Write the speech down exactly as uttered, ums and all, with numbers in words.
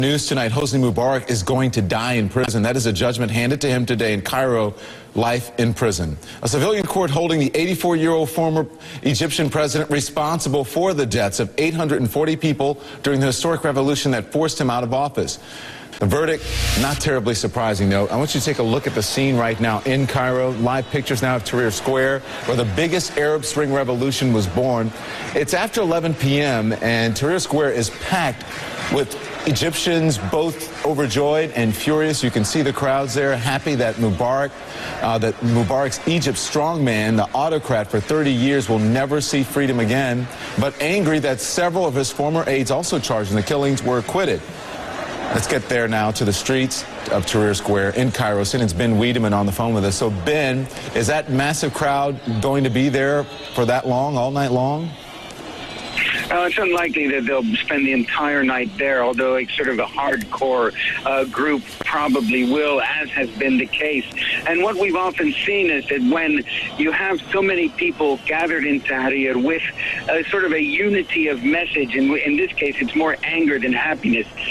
News tonight, Hosni Mubarak is going to die in prison. That is a judgment handed to him today in Cairo, life in prison. A civilian court holding the eighty-four-year-old former Egyptian president responsible for the deaths of eight hundred forty people during the historic revolution that forced him out of office. The verdict, not terribly surprising, though. I want you to take a look at the scene right now in Cairo. Live pictures now of Tahrir Square, where the biggest Arab Spring revolution was born. It's after eleven p m, and Tahrir Square is packed with Egyptians, both overjoyed and furious. You can see the crowds there, happy that Mubarak, uh, that Mubarak's Egypt's strongman, the autocrat for thirty years, will never see freedom again, but angry that several of his former aides, also charged in the killings, were acquitted. Let's get there now to the streets of Tahrir Square in Cairo. It's Ben Wiedemann on the phone with us. So, Ben, is that massive crowd going to be there for that long, all night long? Uh, it's unlikely that they'll spend the entire night there, although a sort of a hardcore uh, group probably will, as has been the case. And what we've often seen is that when you have so many people gathered in Tahrir with a sort of a unity of message, and in this case it's more anger than happiness,